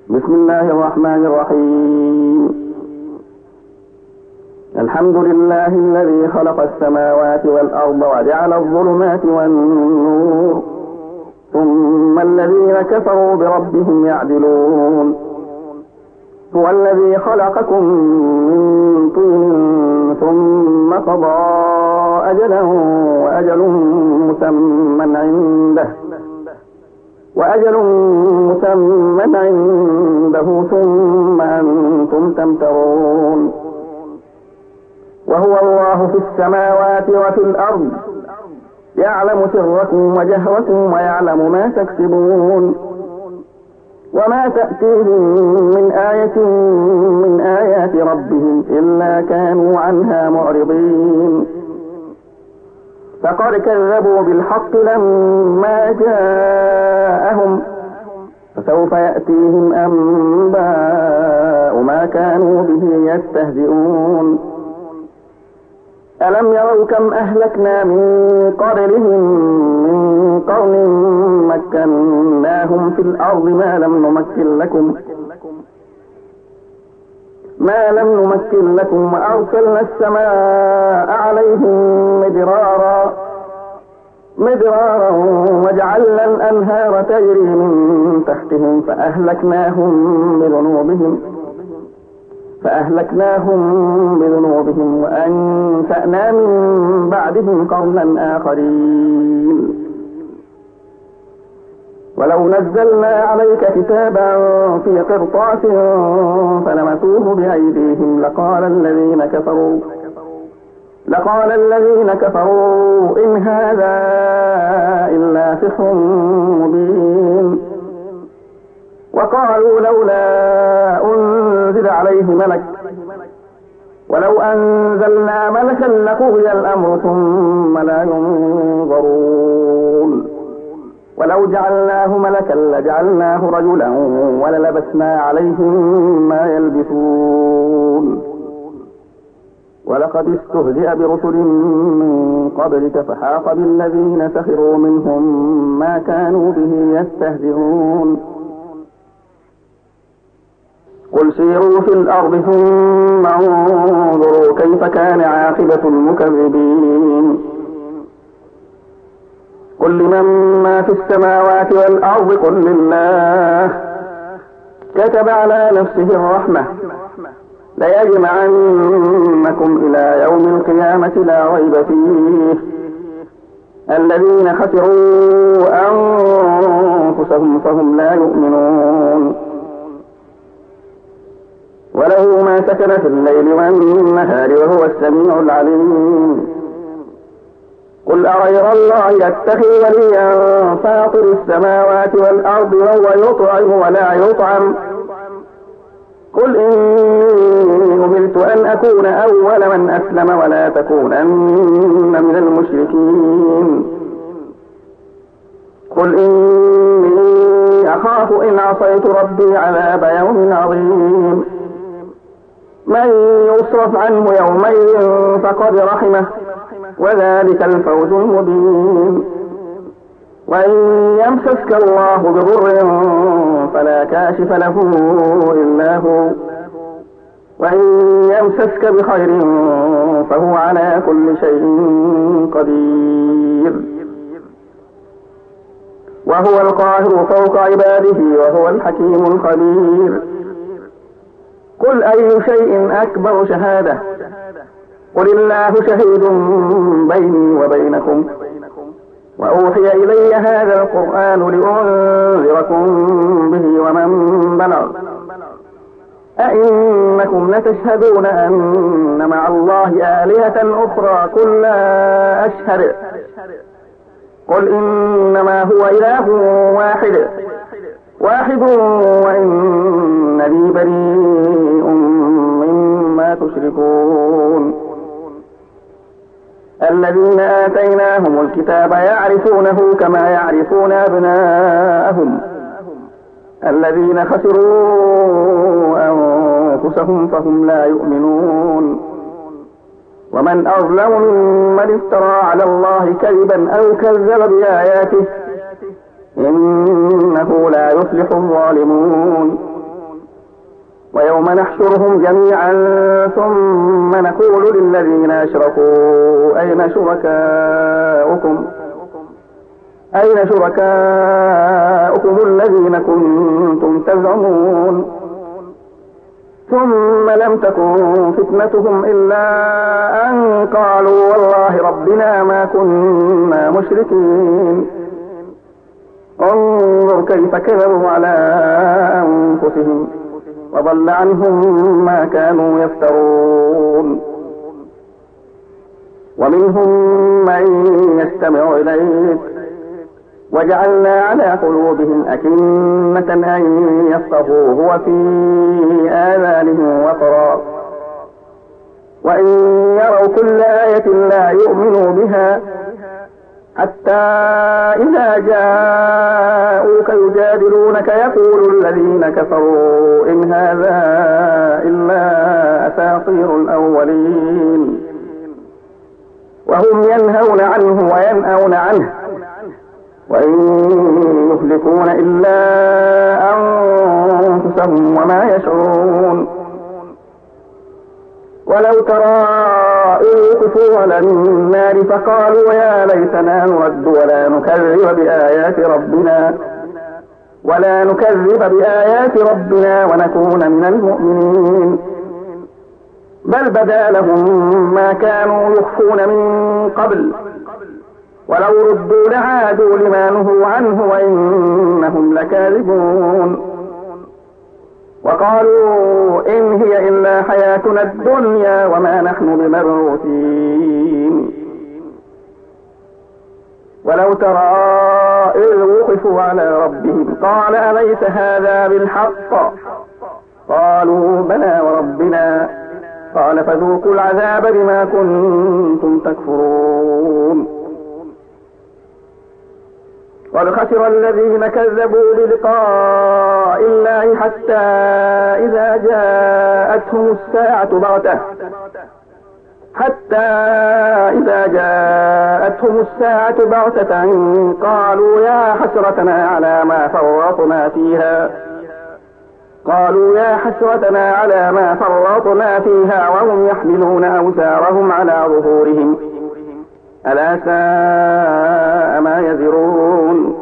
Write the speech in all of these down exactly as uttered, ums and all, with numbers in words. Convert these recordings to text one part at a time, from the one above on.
بسم الله الرحمن الرحيم. الحمد لله الذي خلق السماوات والأرض وجعل الظلمات والنور، ثم الذين كفروا بربهم يعدلون. هو الذي خلقكم من طين ثم قضى أجلا وأجل مسمى عنده وأجل مسمى عنده ثم أنتم تمترون. وهو الله في السماوات وفي الأرض، يعلم سركم وجهركم ويعلم ما تكسبون. وما تأتيهم من آية من آيات ربهم إلا كانوا عنها معرضين. فقد كذبوا بالحق لما جاءهم، فسوف يأتيهم أنباء ما كانوا به يستهزئون. ألم يروا كم أهلكنا من قبلهم من قرن مكناهم في الأرض ما لم نمكن لكم ما لم نمكن لكم وأرسلنا السماء عليهم مدرارا مدرارا وجعلنا الأنهار تجري من تحتهم فأهلكناهم بذنوبهم فأهلكناهم بذنوبهم وأنشأنا من بعدهم قرنا آخرين. ولو نزلنا عليك كتابا في قرطاس فلمسوه بأيديهم لقال الذين كفروا لقال الذين كفروا إن هذا إلا سحر مبين. وقالوا لولا أنزل عليه ملك ولو أنزلنا ملكا لقضي الأمر ثم لا ينظرون. ولو جعلناه ملكا لجعلناه رجلا وللبسنا عليهم ما يلبسون. ولقد استهزئ برسل من قبلك فحاق بالذين سخروا منهم ما كانوا به يستهزئون. قل سيروا في الأرض ثم انظروا كيف كان عاقبة المكذبين. قل لمن ما في السماوات والأرض قل لله كتب على نفسه الرحمة ليجمعنكم إلى يوم القيامة لا ريب فيه الذين خسروا أنفسهم فهم لا يؤمنون. وله ما سكن في الليل والنهار وهو السميع العليم. قل أغير الله يتخذ وليا فاطر السماوات والأرض وهو يطعم ولا يطعم. قل إني أمرت أن أكون أول من أسلم ولا تكونن من المشركين. قل إني أخاف إن عصيت ربي عذاب يوم عظيم. من يصرف عنه يومئذ فقد رحمه وذلك الفوز المبين. وإن يمسسك الله بضر فلا كاشف له إلا هو وإن يمسسك بخير فهو على كل شيء قدير. وهو القاهر فوق عباده وهو الحكيم الخبير. قل أي شيء أكبر شهادة قل الله شهيد بيني وبينكم وأوحي إلي هذا القرآن لأنذركم به ومن بلغ أئنكم لتشهدون أن مع الله آلهة أخرى قل لا أشهد قل إنما هو إله واحد واحد وإنني بريء مما تشركون. الذين آتيناهم الكتاب يعرفونه كما يعرفون أبناءهم الذين خسروا أنفسهم فهم لا يؤمنون. ومن أظلم ممن افترى على الله كذبا أو كذب بآياته إنه لا يفلح الظالمون. ويوم نحشرهم جميعا ثم نقول للذين أشركوا أين شركاؤكم أين شركاؤكم الذين كنتم تزعمون ثم لم تكن فتنتهم إلا أن قالوا والله ربنا ما كنا مشركين. انظر كيف كذبوا على أنفسهم وضل عنهم ما كانوا يفترون. ومنهم من يستمع إليك وجعلنا على قلوبهم أكنة أن يفقهوه وفي آذانهم وقرا وإن يروا كل آية لا يؤمنوا بها حتى إذا جاءوك يجادلونك يقول الذين كفروا إن هذا إلا أساطير الأولين وهم ينهون عنه وينأون عنه وإن يهلكون إلا أنفسهم وما يشعرون. ولو ترى إذ وقفوا على النار فقالوا يا ليتنا نرد ولا نكذب بآيات ربنا ولا نكذب بآيات ربنا ونكون من المؤمنين بل بدا لهم ما كانوا يخفون من قبل ولو ردوا لعادوا لما نهوا عنه وإنهم لكاذبون. وقالوا إن هي إلا حياتنا الدنيا وما نحن بمبعوثين. ولو ترى إذ وقفوا على ربهم قال أليس هذا بالحق قالوا بلى وربنا قال فذوقوا العذاب بما كنتم تكفرون. قد خسر الذين كذبوا بلقاء الله حتى إذا جاءتهم الساعة بغتة حتى إذا جاءتهم الساعة بغتة قالوا يا حسرتنا على ما فرطنا فيها قالوا يا حسرتنا على ما فرطنا فيها وهم يحملون أوزارهم على ظهورهم ألا ساء ما يزرون.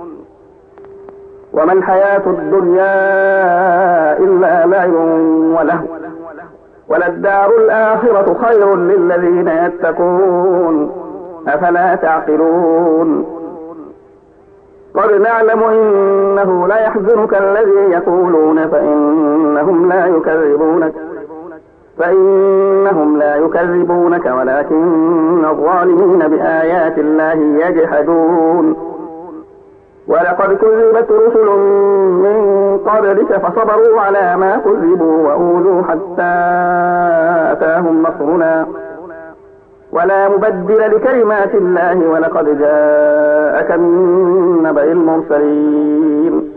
وما الحياة الدنيا إلا لعب ولهو وللدار الآخرة خير للذين يتقون أفلا تعقلون. قد نعلم إنه لا يحزنك الذي يقولون فإنهم لا يكذبونك فإنهم لا يكذبونك ولكن الظالمين بآيات الله يجحدون. ولقد كذبت رسل من قبلك فصبروا على ما كذبوا وأوذوا حتى أتاهم نصرنا ولا مبدل لكلمات الله ولقد جاءك من نبأ المرسلين.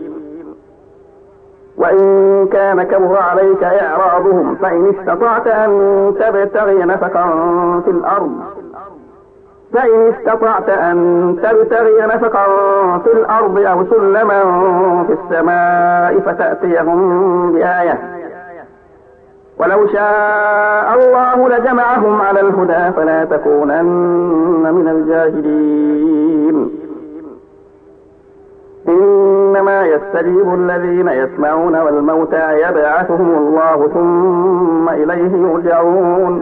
وإن كان كبر عليك إعراضهم فإن استطعت أن تبتغي نفقا في الأرض فإن استطعت أن تبتغي نفقا في الأرض أو سلما في السماء فتأتيهم بآية ولو شاء الله لجمعهم على الهدى فلا تكونن من الجاهلين. إنما يستجيب الذين يسمعون والموتى يبعثهم الله ثم إليه يرجعون.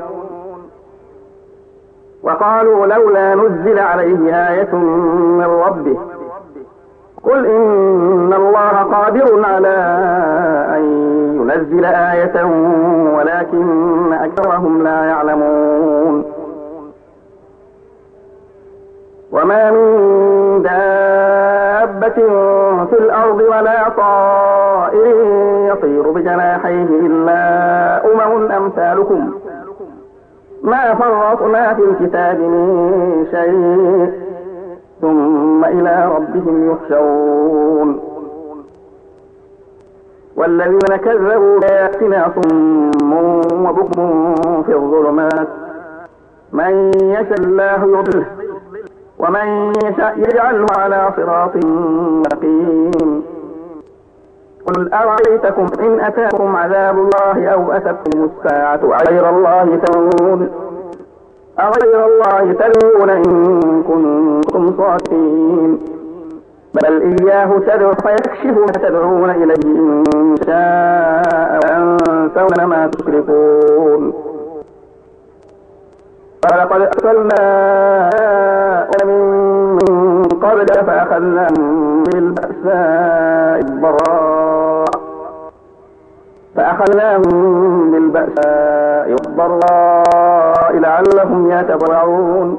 وقالوا لولا نزل عليه آية من ربه قل إن الله قادر على أن ينزل آية ولكن أكثرهم لا يعلمون. وما من دابة في الأرض ولا طائر يطير بجناحيه إلا أمم أمثالكم ما فرطنا في الكتاب من شيء ثم إلى ربهم يحشرون. والذين كذبوا بآياتنا صم وبكم في الظلمات من يشاء الله يضله ومن يشاء يجعله على صراط مستقيم. قل أرأيتكم إن أتاكم عذاب الله أو أتتكم الساعة أغير الله تدعون أغير الله تدعون إن كنتم صادقين بل إياه تدعو فيكشف ما تدعون إليه إن شاء وأنسون ما تشركون ولقد أرسلنا من قبل فأخذناهم بالبأساء الضراء فأخذناهم بالبأساء والضراء لعلهم يتضرعون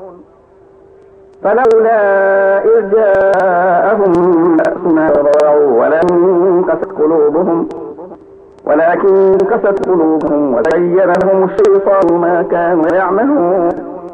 فلولا إذ جاءهم بأسنا تضرعوا ولكن قست قلوبهم ولكن قست قلوبهم وزين لهم الشيطان ما كانوا يعملون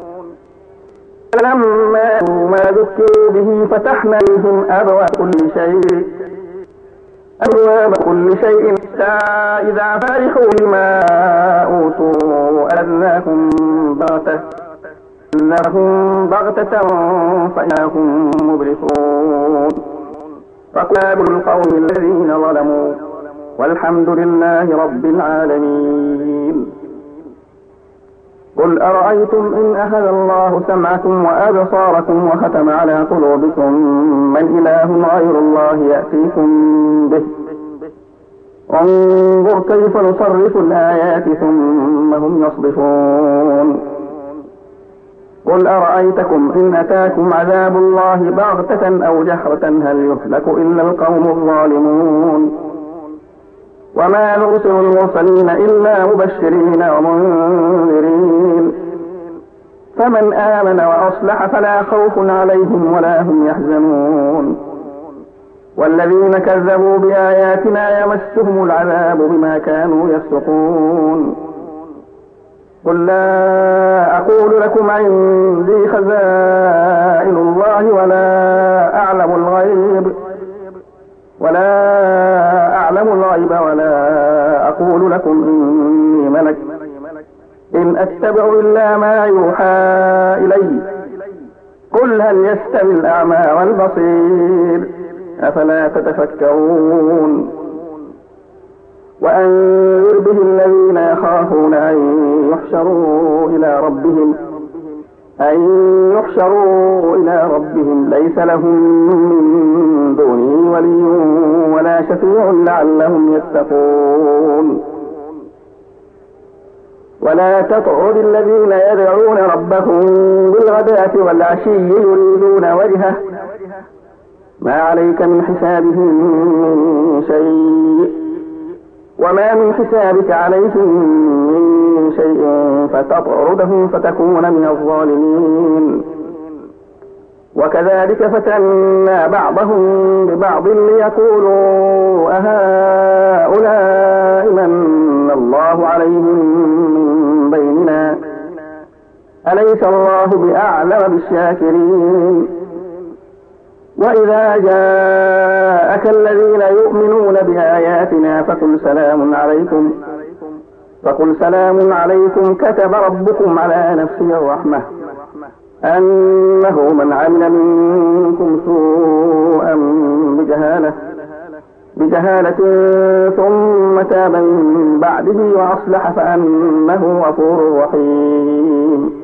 فلما ما ذكروا به فتحنا لهم أبواب كل شيء أبواب كل شيء إذا فرحوا بما أوتوا أخذناهم بغتة أخذناهم بغتة فإذا هم مبلسون فقابلوا القوم الذين ظلموا والحمد لله رب العالمين قل أرأيتم إن أخذ الله سمعكم وأبصاركم وختم على قلوبكم من إله غير الله يأتيكم به انظر كيف نصرف الآيات ثم هم يصدفون قل أرأيتكم إن أتاكم عذاب الله بغتة أو جهرة هل يهلك إلا القوم الظالمون وما نرسل المرسلين إلا مبشرين ومنذرين فمن آمن وأصلح فلا خوف عليهم ولا هم يحزنون والذين كذبوا بآياتنا يمسهم العذاب بما كانوا يفسقون قل لا أقول لكم عندي خزائن الله ولا أعلم الغيب ولا أعلم الغيب ولا أقول لكم إني ملك إن أتبع إلا ما يوحى إلي قل هل يستوي الأعمى والبصير أفلا تتفكرون وأنذر به الذين يخافون أن يحشروا إلى ربهم أن يحشروا إلى ربهم ليس لهم من دونه ولي ولا شفيع لعلهم يتقون ولا تطرد الذين يدعون ربهم بالغداة والعشي يريدون وجهه ما عليك من حسابهم من شيء وما من حسابك عليهم من شيء فتطردهم فتكون من الظالمين وكذلك فتنا بعضهم ببعض ليقولوا أهؤلاء من الله عليهم من بيننا أليس الله بأعلم بالشاكرين وإذا جاءك الذين يؤمنون بآياتنا فقل سلام عليكم فقل سلام عليكم كتب ربكم على نفسه الرحمة أنه من عمل منكم سوءا بجهالة بجهالة ثم تاب من بعده وأصلح فأنه غفور رحيم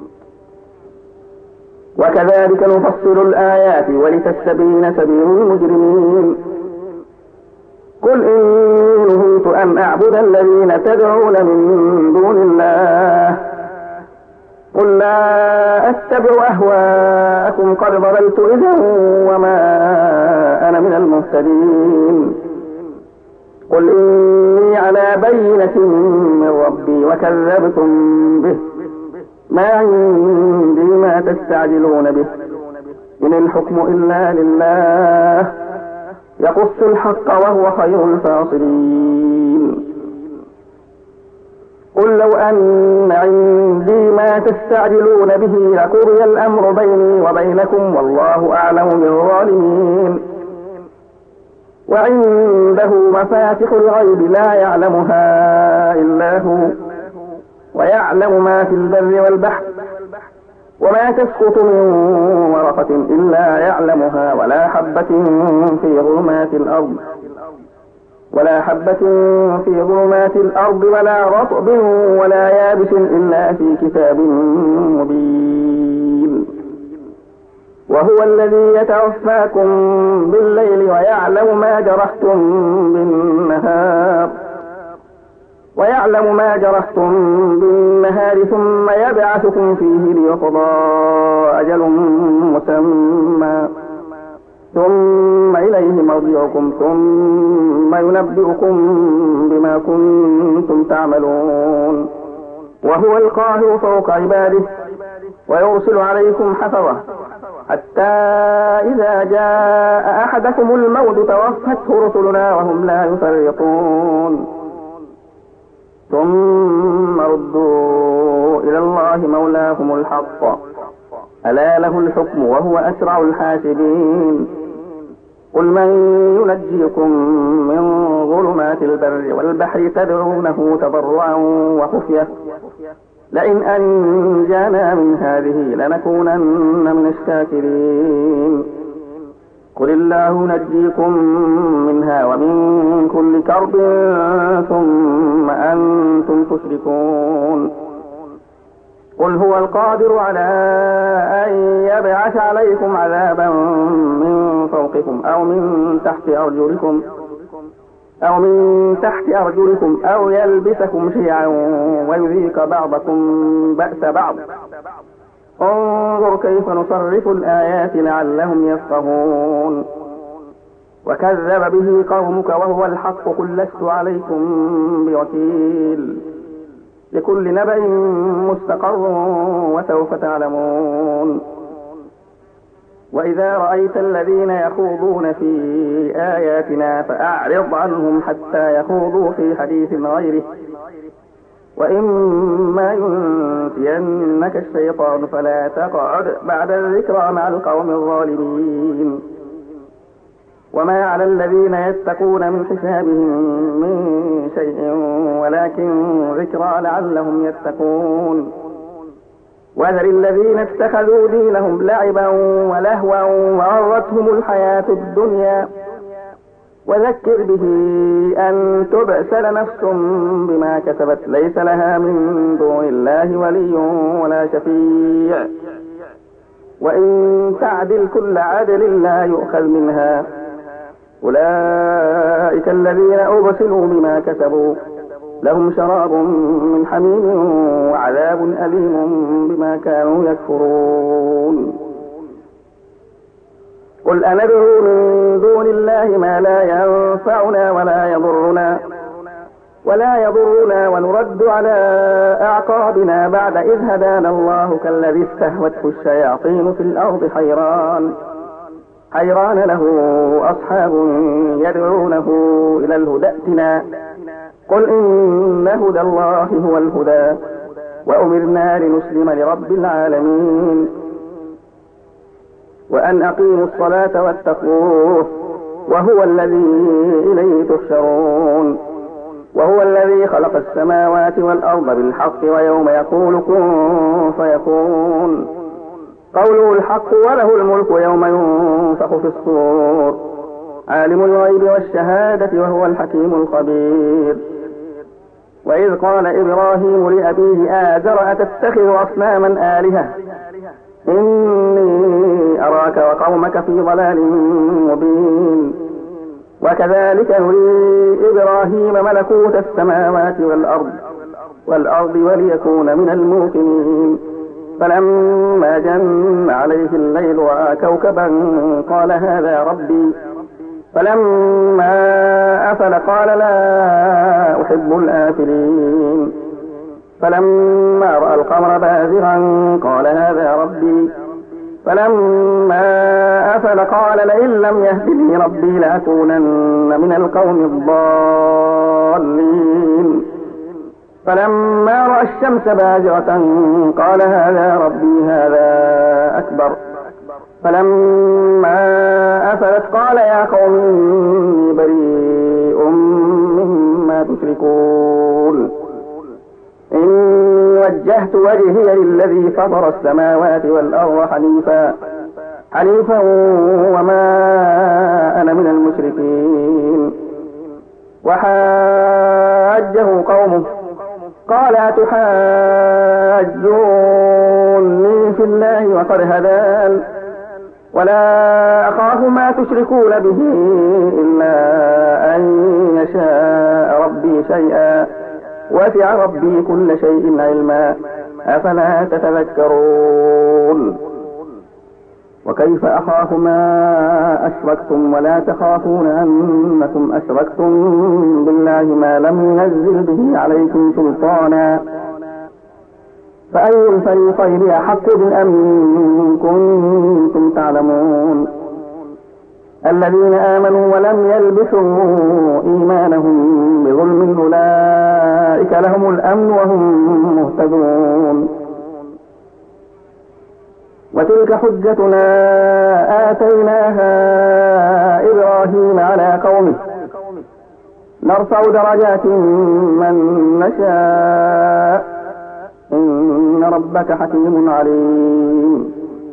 وكذلك نفصل الآيات ولتستبين سبيل المجرمين قل إني نهيت أن أعبد الذين تدعون من دون الله قل لا أتبع أهواءكم قد ضللت إذا وما أنا من المهتدين قل إني على بينة من ربي وكذبتم به ما عندي ما تستعجلون به إن الحكم إلا لله يقص الحق وهو خير الفاصلين قل لو أن عندي ما تستعجلون به لقضي الأمر بيني وبينكم والله أعلم بالظالمين وعنده مفاتح الغيب لا يعلمها إلا هو ويعلم ما في البر والبحر وما تسقط من ورقة إلا يعلمها ولا حبة في ظلمات الأرض ولا حبة في ظلمات الأرض ولا رطب ولا يابس إلا في كتاب مبين. وهو الذي يتوفاكم بالليل ويعلم ما جرحتم بالنهار ويعلم ما جرحتم بالنهار ثم يبعثكم فيه ليقضى أجل مسمى ثم إليه مرجعكم ثم ينبئكم بما كنتم تعملون. وهو القاهر فوق عباده ويرسل عليكم حفظة حتى إذا جاء أحدكم الموت توفته رسلنا وهم لا يفرطون. ثم ردوا إلى الله مولاهم الحق ألا له الحكم وهو أسرع الحاسبين. قل من ينجيكم من ظلمات البر والبحر تدعونه تضرعا وخفية لئن أنجانا من هذه لنكونن من الشاكرين. قل الله ينجيكم منها ومن كل كرب ثم أنتم تشركون. قل هو القادر على أن يبعث عليكم عذابا من فوقكم أو من تحت أرجلكم أو من تحت أرجلكم أو يلبسكم شيعا ويذيق بعضكم بأس بعض. انظر كيف نصرف الآيات لعلهم يفقهون. وكذب به قومك وهو الحق قل لست عليكم بوكيل لكل نبأ مستقر وسوف تعلمون. وإذا رأيت الذين يخوضون في آياتنا فأعرض عنهم حتى يخوضوا في حديث غيره وإما ينسينك الشيطان فلا تقعد بعد الذكرى مع القوم الظالمين. وما على الذين يتقون من حسابهم من شيء ولكن ذكرى لعلهم يتقون. وذر الذين اتخذوا دينهم لعبا ولهوا وغرتهم الحياة الدنيا وذكر به أن تبسل نفس بما كسبت ليس لها من دون الله ولي ولا شفيع وإن تعدل كل عدل لا يؤخذ منها. أولئك الذين أبسلوا بما كسبوا لهم شراب من حميم وعذاب أليم بما كانوا يكفرون. قل أندعو من دون الله ما لا ينفعنا ولا يضرنا ولا يضرنا ونرد على أعقابنا بعد إذ هدانا الله كالذي استهوته الشياطين في الأرض حيران حيران له أصحاب يدعونه إلى الهدى ائتنا قل إن هدى الله هو الهدى وأمرنا لنسلم لرب العالمين وأن أقيموا الصلاة واتقوه وهو الذي إليه تحشرون. وهو الذي خلق السماوات والأرض بالحق ويوم يقول كن فيكون قوله الحق وله الملك يوم ينفخ في الصور عالم الغيب والشهادة وهو الحكيم الخبير. وإذ قال إبراهيم لأبيه آزر أتتخذ أصناما آلهة إني أراك وقومك في ضلال مبين. وكذلك نري إبراهيم ملكوت السماوات والأرض والأرض وليكون من الموقنين. فلما جن عليه الليل رأى كوكبا قال هذا ربي فلما أفل قال لا أحب الآفلين. فلما رأى القمر بازغا قال هذا ربي فلما أفل قال لئن لم يهدني ربي لأكونن من القوم الضالين. فلما رأى الشمس بازغة قال هذا ربي هذا أكبر. فلما أفلت قال يا قوم إني بريء مما تشركون إني وجهت وجهي للذي فطر السماوات والأرض حنيفا حنيفا وما أنا من المشركين. وحاجه قومه قال أتحاجوني في الله وقد هدان ولا أخاف ما تشركون به إلا أن يشاء ربي شيئا وسع ربي كل شيء علما أفلا تتذكرون وكيف أخاف ما أشركتم ولا تخافون أنكم أشركتم بالله ما لم ينزل به عليكم سلطانا فأي الفريقين أحق بالأمن كنتم تعلمون الذين آمنوا ولم يلبسوا إيمانهم بظلم أولئك لهم الأمن وهم مهتدون وتلك حجتنا آتيناها إبراهيم على قومه نرفع درجات من نشاء إن ربك حكيم عليم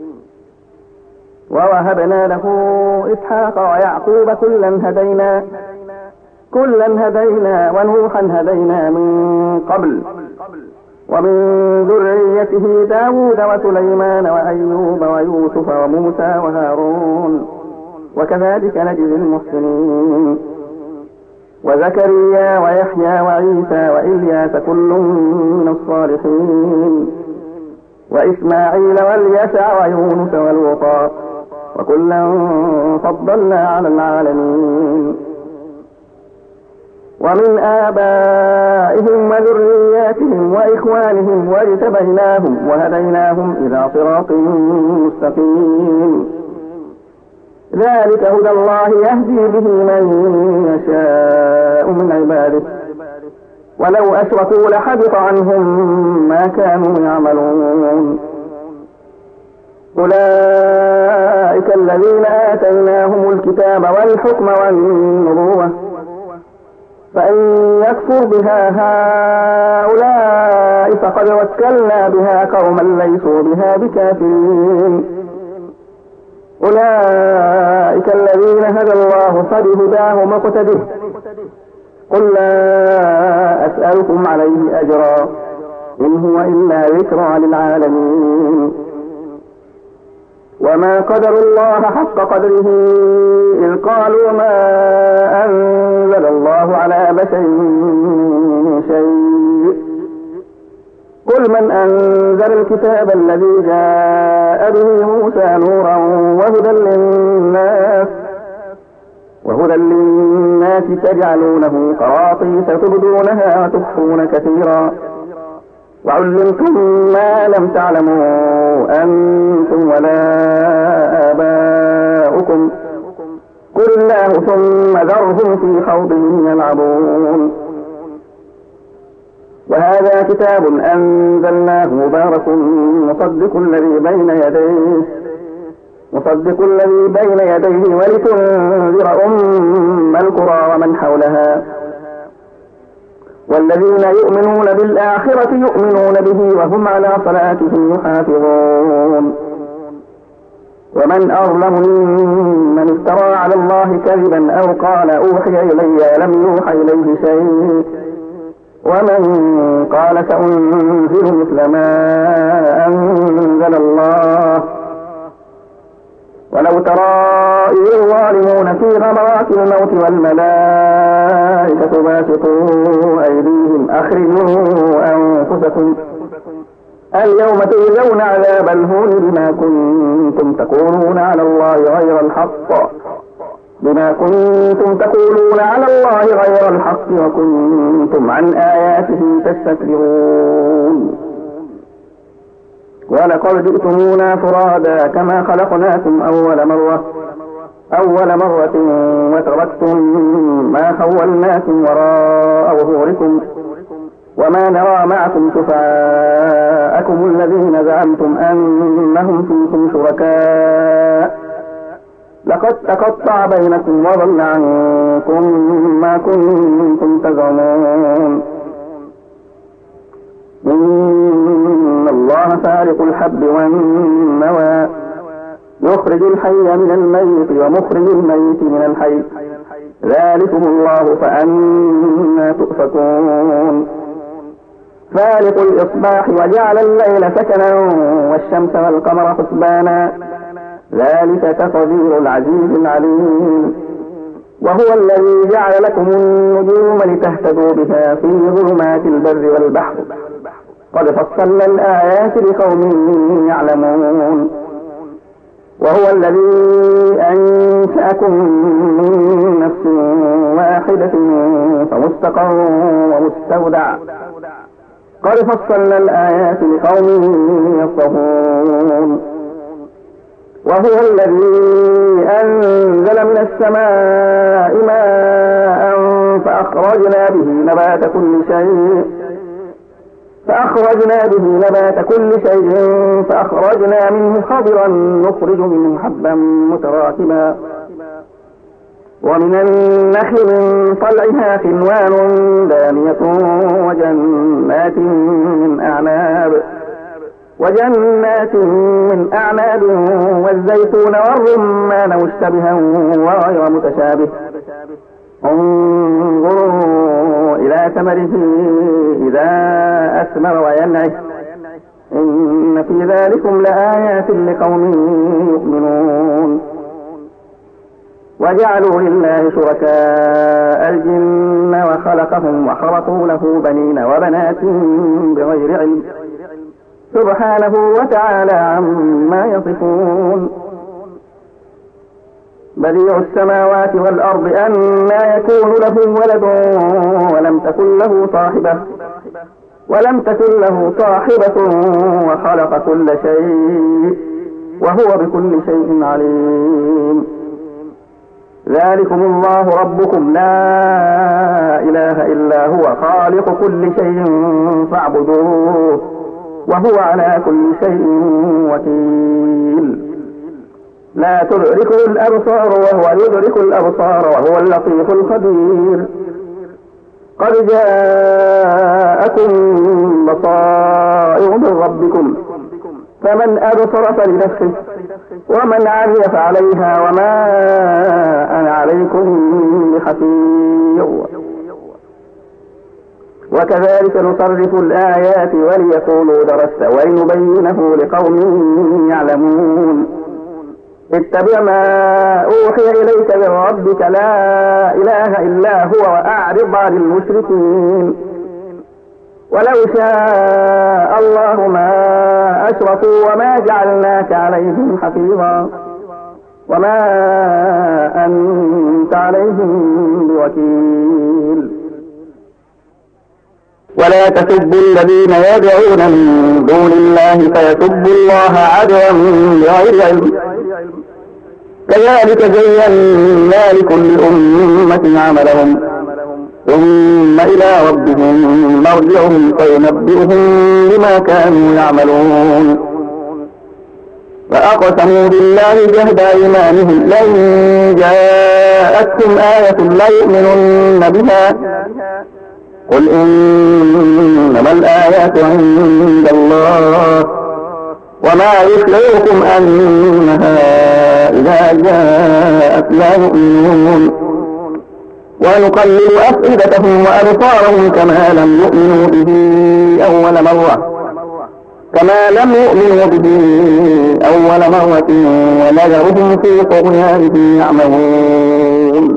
ووهبنا له إسحاق ويعقوب كلا هدينا كلا هدينا ونوحا هدينا من قبل ومن ذريته داود وسليمان وأيوب ويوسف وموسى وهارون وكذلك نجزي المحسنين وزكريا ويحيى وعيسى وإلياس كل من الصالحين وإسماعيل واليسع ويونس والوطا وكلا فضلنا على العالمين ومن آبائهم وذرياتهم وإخوانهم واجتبيناهم وهديناهم إلى صراط مستقيم ذلك هدى الله يهدي به من يشاء من عباده ولو أشركوا لحبط عنهم ما كانوا يعملون أولئك الذين آتيناهم الكتاب والحكم والنبوة فإن يكفر بها هؤلاء فقد وكلنا بها قوما ليسوا بها بكافرين أولئك الذين هدى الله فبهداه مقتده قل لا أسألكم عليه أجرا إن هو إلا ذكرى للعالمين وما قدروا الله حق قدره إذ قالوا ما أنزل الله على بشر من شيء قل من أنزل الكتاب الذي جاء به موسى نورا وهدى للناس وهدى للناس تجعلونه قراطيس تبدونها وتخفون كثيرا وعلمتم ما لم تعلموا أنتم ولا آباؤكم قل الله ثم ذرهم في خوضهم يلعبون وهذا كتاب أنزلناه مبارك مصدق الذي بين يديه مصدق الذي بين يديه ولتنذر أم القرى ومن حولها والذين يؤمنون بالآخرة يؤمنون به وهم على صلاتهم يحافظون ومن أظلم ممن افترى على الله كذبا أو قال أوحي إلي لم يوحى إليه شيء ومن قال سأنزل مثل ما أنزل الله ولو ترى إذ الظالمون في غمرات الموت والملائكة باسطوا أيديهم أخرجوا أنفسكم اليوم تجزون عذاب الهون بما كنتم تقولون على الله غير الحق بما كنتم تقولون على الله غير الحق وكنتم عن آياته تستكبرون ولقد جئتمونا فرادا كما خلقناكم أول مرة أول مرة وتركتم ما خولناكم وراء ظهوركم وما نرى معكم شفعاءكم الذين زعمتم أنهم فيكم شركاء لقد تقطع بينكم وضل عنكم ما كنتم تزعمون إن الله فارق الحب والنوى يخرج الحي من الميت ومخرج الميت من الحي ذلكم الله فأنا تؤفكون فالق الإصباح وجعل الليل سكنا والشمس والقمر حسبانا ذلك تقدير العزيز العليم وهو الذي جعل لكم النجوم لتهتدوا بها في ظلمات البر والبحر قد فصلنا الآيات لقوم يعلمون وهو الذي أنشأكم من نفس واحدة فمستقر ومستودع قد فصلنا الآيات لقوم يفقهون وهو الذي أنزل من السماء ماء فأخرجنا به نبات كل شيء فأخرجنا به نبات كل شيء فأخرجنا منه خضرا نخرج منه حبا متراكبا ومن النخل من طلعها قنوان دانية وجنات من أعناب وجنات من أعناب والزيتون والرمان مشتبها وغير متشابه انظروا إلى ثمره إذا أثمر وينعه إن في ذلكم لآيات لقوم يؤمنون وجعلوا لله شركاء الجن وخلقهم وخرقوا له بنين وبنات بغير علم سبحانه وتعالى عما يصفون بديع السماوات والأرض أنى يكون له ولد ولم تكن له صاحبة ولم تكن له صاحبة وخلق كل شيء وهو بكل شيء عليم ذلكم الله ربكم لا إله إلا هو خالق كل شيء فاعبدوه وهو على كل شيء وكيل لا تدركه الأبصار وهو يدرك الأبصار وهو اللطيف الخبير قد جاءكم بصائر من ربكم فمن أبصر فلنفسه ومن عمي فعليها وما أنا عليكم بحفيظ وكذلك نصرف الآيات وليقولوا درست ولنبينه لقوم يعلمون اتبع ما أوحي إليك من ربك لا إله إلا هو وأعرض عن المشركين ولو شاء الله ما أشركوا وما جعلناك عليهم حفيظا وما أنت عليهم بوكيل ولا تسبوا الذين يدعون من دون الله فيسبوا الله عدوا بغير علم كذلك زينا لكل أمة عملهم ثم إلى ربهم مرجعهم فينبئهم بما كانوا يعملون فأقسموا بالله جهد أيمانهم لئن جاءتهم آية ليؤمنن بها قل إنما الآيات عند الله وما يشعركم أنها إذا جاءت لا يؤمنون ونقلل أفئدتهم وأبصارهم كما لم يؤمنوا به أول مرة كما لم يؤمنوا به أول مرة ونذرهم في طغيانهم يعمهون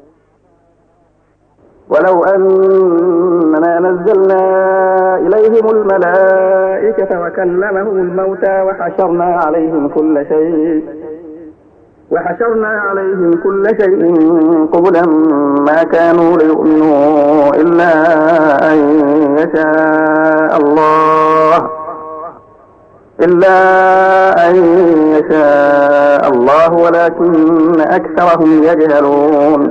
ولو أننا نزلنا إليهم الملائكة وكلمهم الموتى وحشرنا عليهم كل شيء وحشرنا عليهم كل شيء قبلا ما كانوا ليؤمنوا إلا أن يشاء الله إلا أن يشاء الله ولكن أكثرهم يجهلون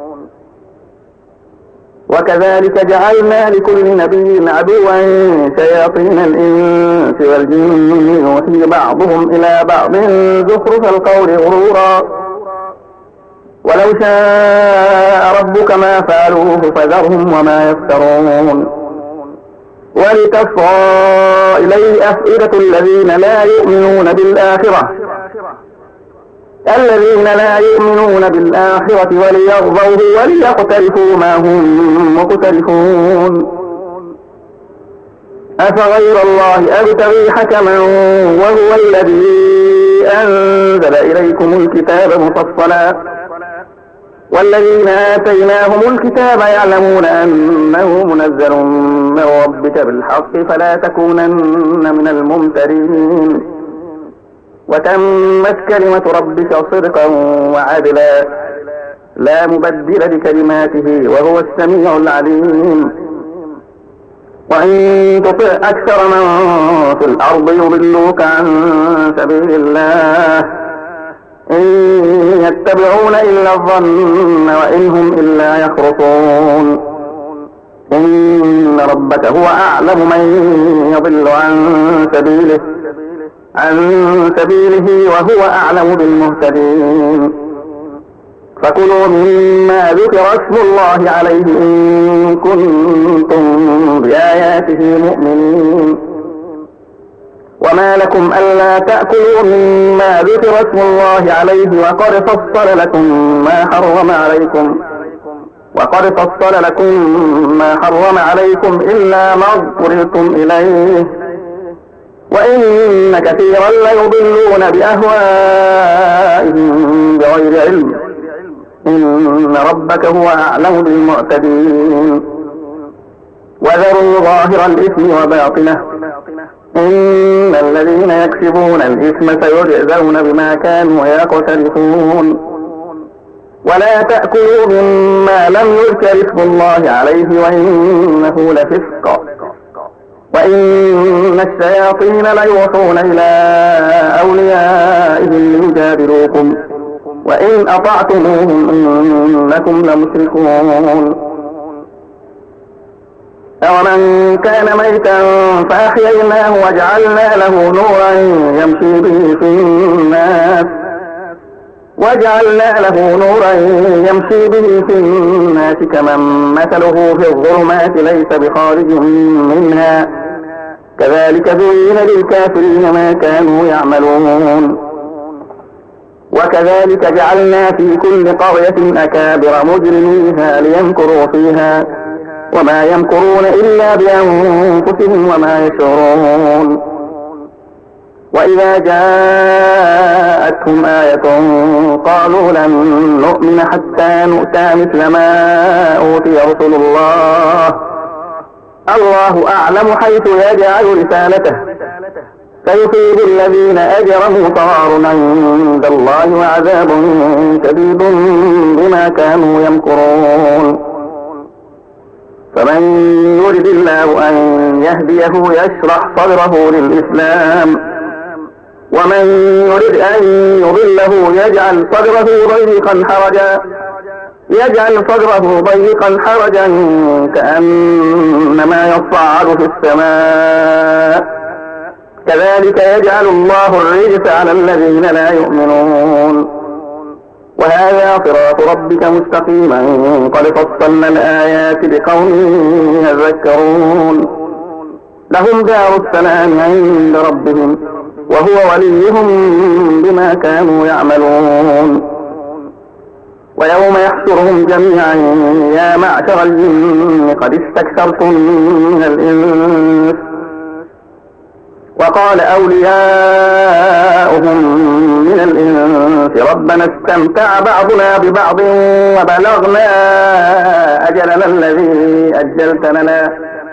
وكذلك جعلنا لكل نبي عدوا شياطين الإنس والجن يوحي بعضهم إلى بعض زخرف القول غرورا ولو شاء ربك ما فعلوه فذرهم وما يفترون ولتصغى إليه أفئدة الذين لا يؤمنون بالآخرة الذين لا يؤمنون بالآخرة وليرضوه وليقترفوا ما هم مقترفون أفغير الله أبتغي حكما وهو الذي أنزل إليكم الكتاب مفصلا والذين آتيناهم الكتاب يعلمون أنه منزل من ربك بالحق فلا تكونن من الممترين وتمت كلمة ربك صدقا وعدلا لا مبدل لكلماته وهو السميع العليم وإن تطع أكثر من في الأرض يضلوك عن سبيل الله إن يتبعون إلا الظن وإن هم إلا يخرصون إن ربك هو أعلم من يضل عن سبيله عن سبيله وهو أعلم بالمهتدين فكلوا مما ذكر اسم الله عليه إن كنتم بآياته مؤمنين وما لكم ألا تأكلوا مما ذكر اسم الله عليه وقد فصل لكم ما حرم عليكم وقد فصل لكم ما حرم عليكم إلا ما اضطررتم إليه وإن كثيرا ليضلون بأهوائهم بغير علم إن ربك هو أعلم بالمعتدين وذروا ظاهر الإثم وباطنه إن الذين يكسبون الإثم سيجزون بما كانوا يقترفون ولا تأكلوا مما لم يذكر اسم الله عليه وإنه لفسق وإن الشياطين ليوحون إلى أوليائهم ليجادلوكم وإن أطعتموهم إنكم لمشركون أومن كان ميتا فأحييناه وجعلنا له نورا يمشي به في الناس وجعلنا له نورا يمشي به في الناس كمن مثله في الظلمات ليس بخارج منها كذلك زين للكافرين ما كانوا يعملون وكذلك جعلنا في كل قرية أكابر مجرميها ليمكروا فيها وما يمكرون إلا بأنفسهم وما يشعرون وإذا جاءتهم آية قالوا لن نؤمن حتى نؤتى مثل ما أوتي رسل الله الله أعلم حيث يجعل رسالته سيصيب الذين أجرموا صغار عند الله وعذاب شديد بما كانوا يمكرون فمن يرد الله أن يهديه يشرح صدره للإسلام ومن يرد أن يضله يجعل صدره ضيقا حرجا يجعل صدره ضيقا حرجا كأنما يصعد في السماء كذلك يجعل الله الرجس على الذين لا يؤمنون وهذا صراط ربك مستقيما قد فصلنا الآيات لقوم يذكرون لهم دار السلام عند ربهم وهو وليهم بما كانوا يعملون ويوم يحشرهم جميعا يا معشر الجن قد استكثرتم من الإنس وقال أولياؤهم من الإنس ربنا استمتع بعضنا ببعض وبلغنا أجلنا الذي أجلت لنا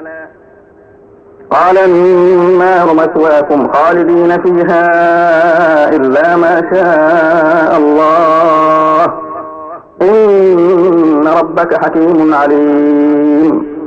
قال النار مثواكم خالدين فيها إلا ما شاء الله إن ربك حكيم عليم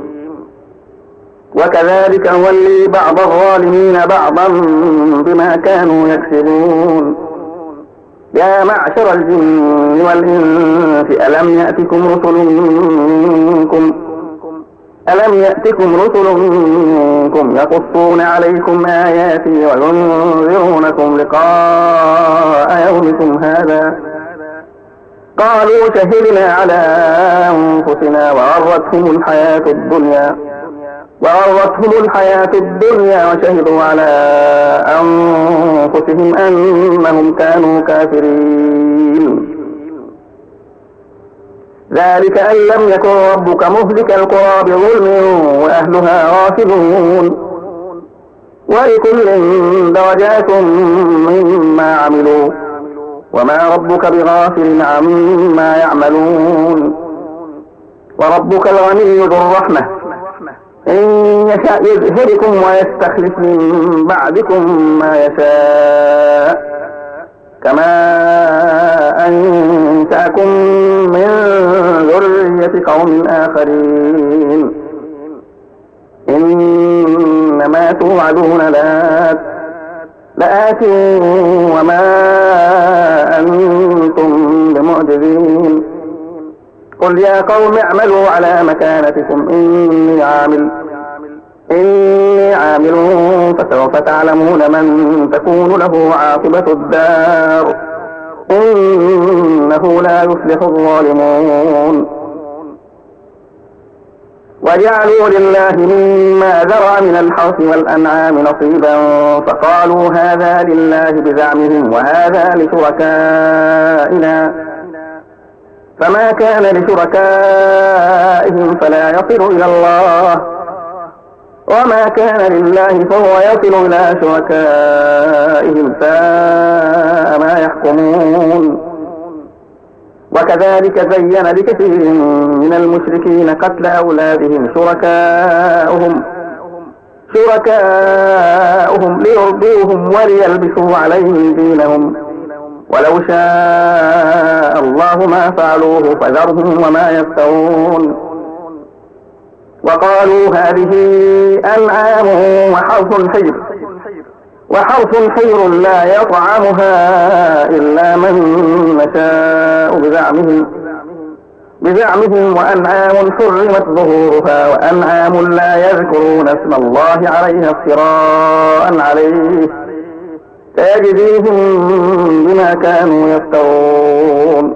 وكذلك نولي بعض الظالمين بعضا بما كانوا يكسبون يا معشر الجن والإنس ألم يأتكم رسل منكم ألم يأتكم رسل منكم يقصون عليكم آياتي وينذرونكم لقاء يومكم هذا قالوا شهدنا على أنفسنا وغرتهم الحياة الدنيا وغرتهم الحياة الدنيا وشهدوا على أنفسهم أنهم كانوا كافرين. ذلك أن لم يكن ربك مهلك القرى بظلم وأهلها غافلون، ولكل درجات مما عملوا وما ربك بغافل عما يعملون. وربك الغني ذو الرحمة إن يشاء يذهبكم ويستخلف من بعدكم ما يشاء كما أنشأكم من ذرية قوم آخرين. إنما توعدون لآت لآت وما أنتم بمعجزين. قل يا قوم اعملوا على مكانتكم إني عامل إني عامل فسوف تعلمون من تكون له عاقبة الدار إنه لا يفلح الظالمون. وجعلوا لله مما ذرأ من الحرث والأنعام نصيبا فقالوا هذا لله بزعمهم وهذا لشركائنا، فما كان لشركائهم فلا يصل إلى الله، وما كان لله فهو يصل إلى شركائهم ساء ما يحكمون. وكذلك زين لكثير من المشركين قتل أولادهم شركاؤهم شركاؤهم ليرضوهم وليلبسوا عليهم دينهم ولو شاء الله ما فعلوه فذرهم وما يفترون. وقالوا هذه أنعام وحرث حجر وحرث حجر لا يطعمها إلا من نشاء بزعمهم بزعمهم وأنعام حرمت ظهورها وأنعام لا يذكرون اسم الله عليها افتراء عليه سيجزيهم بما كانوا يفترون.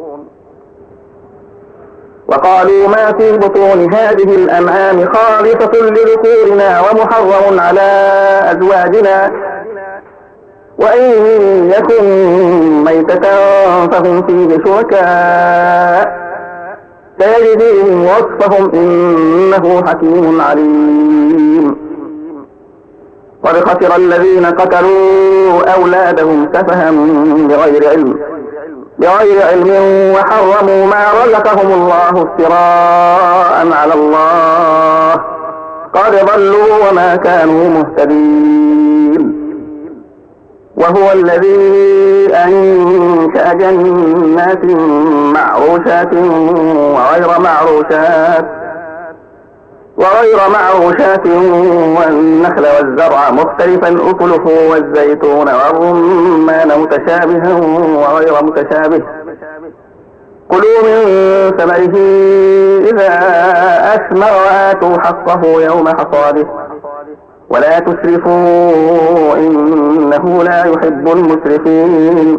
وقالوا ما في بطون هذه الأنعام خالصة لذكورنا ومحرم على أزواجنا وإن يكن ميتة فهم فيه شركاء سيجزيهم وصفهم إنه حكيم عليم. قد خسر الذين قتلوا أولادهم سفها بغير علم بغير علم وحرموا ما رزقهم الله افتراء على الله قد ضلوا وما كانوا مهتدين. وهو الذي أنشأ جنات معروشات وغير معروشات وغير معروشات والنخل والزرع مختلفا أكله والزيتون والرمان متشابها وغير متشابه كلوا من ثمره إذا أثمر وآتوا حقه يوم حصاده ولا تسرفوا إنه لا يحب المسرفين.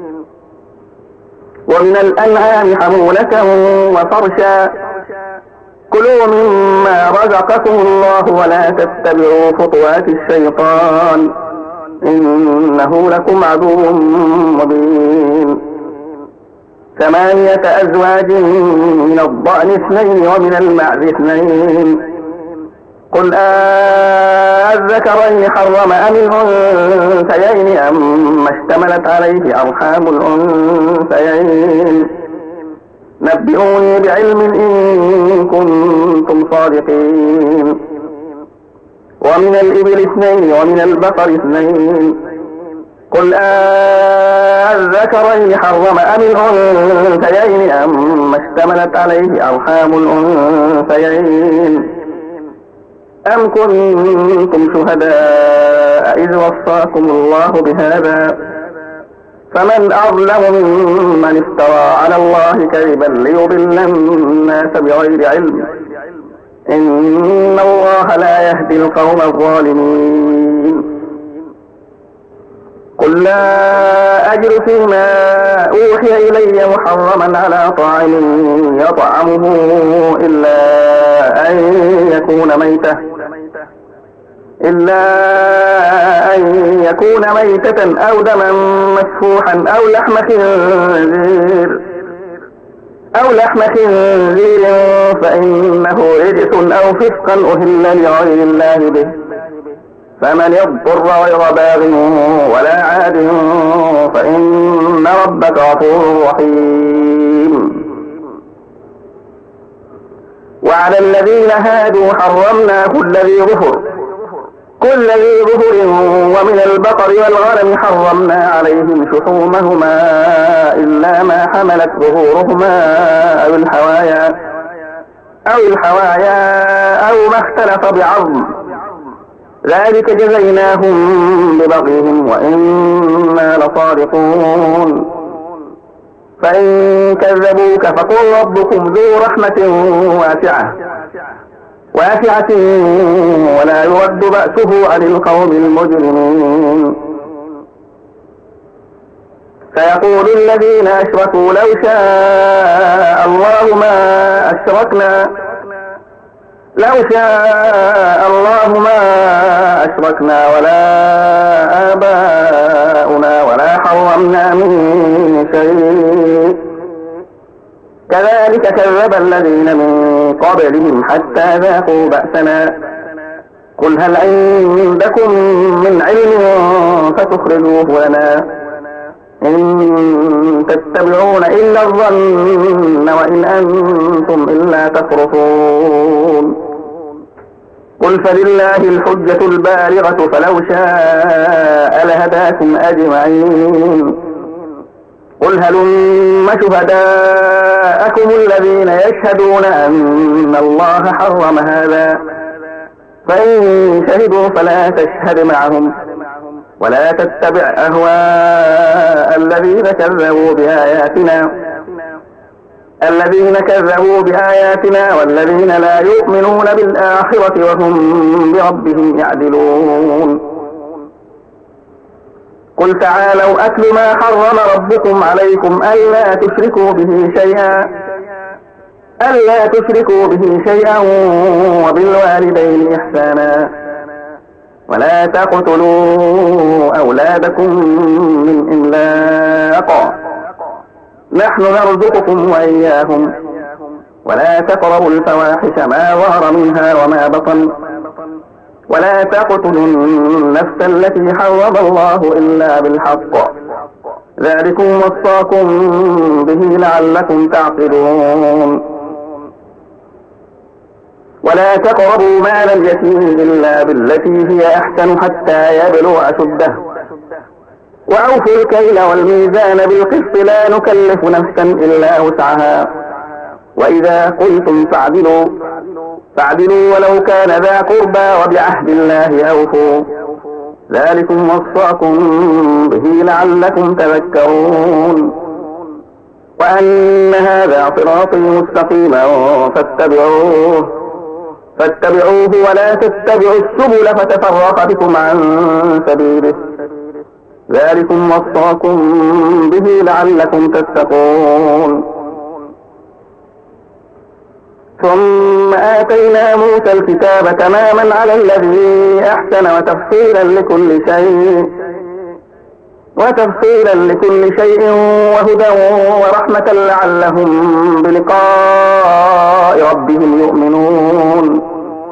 ومن الأنعام حمولة وفرشا كلوا مما رزقكم الله ولا تتبعوا خطوات الشيطان إنه لكم عدو مبين. ثمانية أزواج من الضأن اثنين ومن المعز اثنين قل أذكرين حرم أم الأنثيين أم اشتملت عليه أرحام الأنثيين نبئوني بعلم إن كنتم صادقين. ومن الإبل اثنين ومن البقر اثنين قل أذكرين حرم أم الأنثيين أم اشتملت عليه أرحام الأنثيين أم كنتم شهداء إذ وصاكم الله بهذا فمن أظلم ممن افترى على الله كذبا ليضل الناس بغير علم إن الله لا يهدي القوم الظالمين. قل لا أجد فيما أوحي إلي محرما على طاعم يطعمه إلا أن يكون ميتة إلا أن يكون ميتة أو دما مسفوحا أو لحم خنزير أو لحم خنزير فإنه رجس أو فسقا أهل لغير الله به، فمن يضطر غير باغ ولا عاد فإن ربك غفور رحيم. وعلى الذين هادوا حرمنا كل ذي ظفر كل ذي ظفر ومن البقر والغنم حرمنا عليهم شحومهما إلا ما حملت ظهورهما أو الحوايا أو الحوايا أو ما اختلف بعظم، ذلك جزيناهم ببغيهم وإنا لصادقون. فإن كذبوك فقل ربكم ذو رحمة واسعة واسعة ولا يرد بأسه عن القوم المجرمين. سيقول الذين أشركوا لو شاء الله ما أشركنا لو شاء الله ما أشركنا ولا آباؤنا ولا حرمنا من شيء كذلك كذب الذين من قبلهم حتى ذاقوا بأسنا. قل هل عندكم من علم فتخرجوه لنا إن تتبعون إلا الظن وإن أنتم إلا تخرصون. قل فلله الحجة البالغة فلو شاء لهداكم أجمعين. قل هلم شهداءكم الذين يشهدون أن الله حرم هذا فإن شهدوا فلا تشهد معهم ولا تتبع أهواء الذين كذبوا بآياتنا الذين كذبوا بآياتنا والذين لا يؤمنون بالآخرة وهم بربهم يعدلون. قل تعالوا أتل ما حرم ربكم عليكم ألا تشركوا به شيئا ألا تشركوا به شيئا وبالوالدين إحسانا ولا تقتلوا أولادكم من إملاق نحن نرزقكم وإياهم ولا تقربوا الفواحش ما ظهر منها وما بطن ولا تقتلوا النفس التي حرم الله إلا بالحق ذلكم وصاكم به لعلكم تعقلون. ولا تقربوا مال اليتيم إلا بالتي هي أحسن حتى يبلغ أشده وأوفوا الكيل والميزان بالقسط لا نكلف نفسا إلا وسعها وإذا قلتم فاعدلوا فاعدلوا ولو كان ذا قربى وبعهد الله أوفوا ذلكم وصاكم به لعلكم تذكرون. وأن هذا صراطي مستقيما فاتبعوه فاتبعوه ولا تتبعوا السبل فتفرق بكم عن سبيله ذلكم وصاكم به لعلكم تتقون. ثم آتينا موسى الكتاب تماما على الذي أحسن وتفصيلا لكل شيء وتفصيلا لكل شيء وهدى ورحمة لعلهم بلقاء ربهم يؤمنون.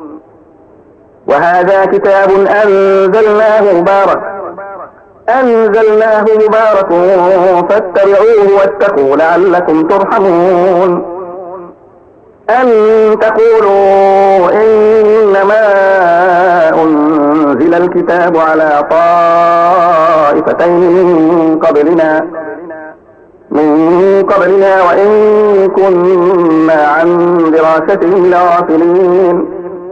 وهذا كتاب أنزلناه مبارك أنزلناه مبارك فاتبعوه واتقوا لعلكم ترحمون. أن تقولوا إنما أنزل الكتاب على طائفتين من قبلنا من قبلنا وإن كنا عن دراستهم لغافلين.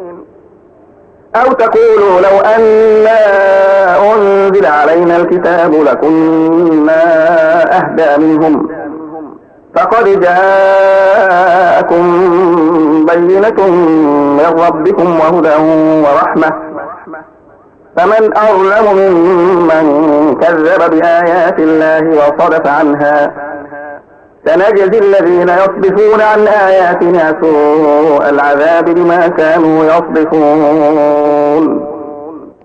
أو تقولوا لو أنا أنزل علينا الكتاب لكنا أهدى منهم فقد جاءكم بينة من ربكم وهدى ورحمة فمن أظلم ممن كذب بآيات الله وصدف عنها سنجزي الذين يصدفون عن آياتنا سوء العذاب بما كانوا يصدفون.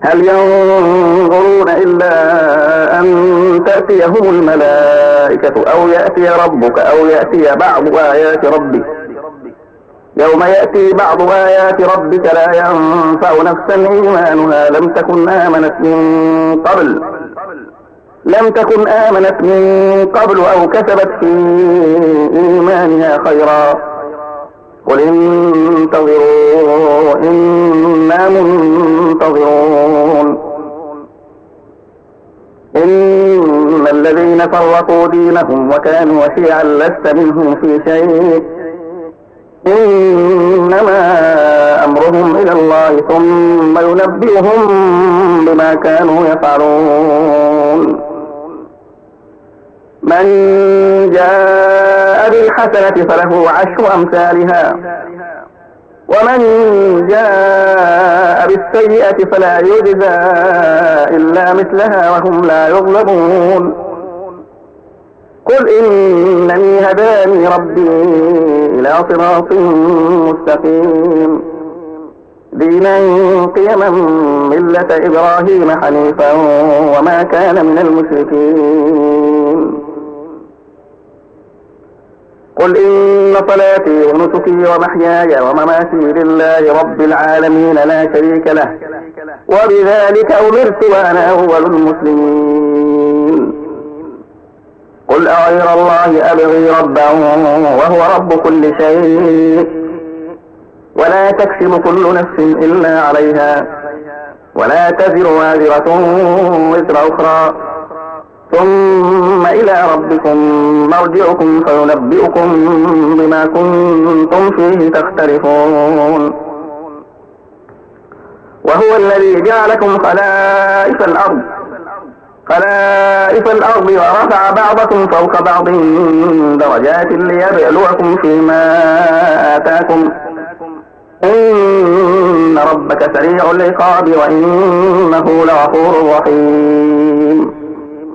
هل ينظرون إلا أن تأتيهم الملائكة أو يأتي ربك أو يأتي بعض آيات ربك يوم يأتي بعض آيات ربك لا ينفع نفسا إيمانها لم تكن آمنت من قبل لم تكن آمنت من قبل أو كسبت في إيمانها خيرا قل انتظروا إنا منتظرون إن الذين فرقوا دينهم وكانوا شيعا لست منهم في شيء إنما أمرهم إلى الله ثم ينبئهم بما كانوا يفعلون من جاء بالحسنة فله عشر أمثالها ومن جاء بالسيئة فلا يجزى إلا مثلها وهم لا يظلمون قل إنني هداني ربي إلى صراط مستقيم دينا قيما ملة إبراهيم حنيفا وما كان من المشركين قل إن صلاتي ونسكي ومحياي ومماتي لله رب العالمين لا شريك له وبذلك أمرت وأنا أول المسلمين قل أغير الله أبغي ربا وهو رب كل شيء ولا تكسب كل نفس إلا عليها ولا تزر وازرة وزر أخرى ثم إلى ربكم مرجعكم فينبئكم بما كنتم فيه تختلفون وهو الذي جعلكم خلائف الأرض خلائف الأرض ورفع بعضكم فوق بعض درجات ليبلوكم فيما آتاكم إن ربك سريع العقاب وإنه لغفور رحيم